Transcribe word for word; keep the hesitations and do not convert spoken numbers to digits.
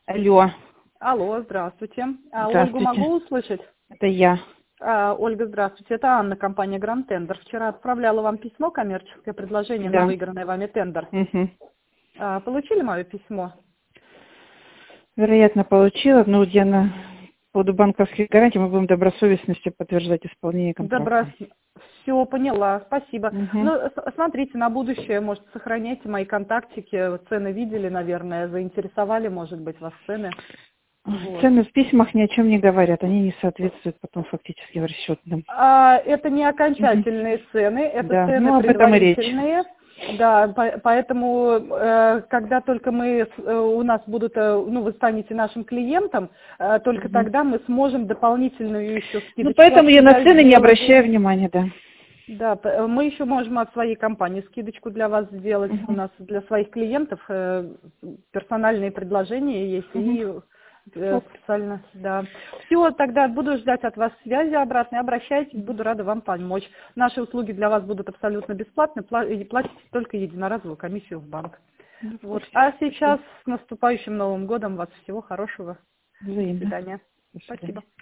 Алло. Алло, здравствуйте. А, Ольгу Здравствуйте. могу услышать? Это я. А, Ольга, здравствуйте. Это Анна, компания Grand Tender. Вчера отправляла вам письмо, коммерческое предложение на Да. выигранный вами тендер. Мгм. А, получили мое письмо? Вероятно, получила. Но вот я на по поводу банковских гарантий мы будем добросовестностью подтверждать исполнение Добро. контракта. Все, поняла. Спасибо. Мгм. Ну, с- смотрите, на будущее, может, сохраняйте мои контактики. Цены видели, наверное, заинтересовали, может быть, вас цены. Вот. Цены в письмах ни о чем не говорят. Они не соответствуют потом фактически в расчетным. А, это не Мгм. окончательные цены, это Да. цены Ну, об этом и речь. предварительные. Да, по- поэтому, э, когда только мы, с- э, у нас будут, э, ну, вы станете нашим клиентом, э, только Мгм. тогда мы сможем дополнительную еще Ну, скидочку поэтому от я на себя цены не сделать. обращаю внимания, да. Да, п- э, мы еще можем от своей компании скидочку для вас сделать. У Мгм. нас для своих клиентов э, персональные предложения есть Мгм. и э, Ок. специально, да. Все, тогда буду ждать от вас связи обратной. Обращайтесь, буду рада вам помочь. Наши услуги для вас будут абсолютно бесплатны, пла- и платите только единоразовую комиссию в банк. Ну, Вот. спасибо. А сейчас Спасибо. с наступающим Новым годом вас всего хорошего. До Взаимно. свидания. До свидания. Спасибо.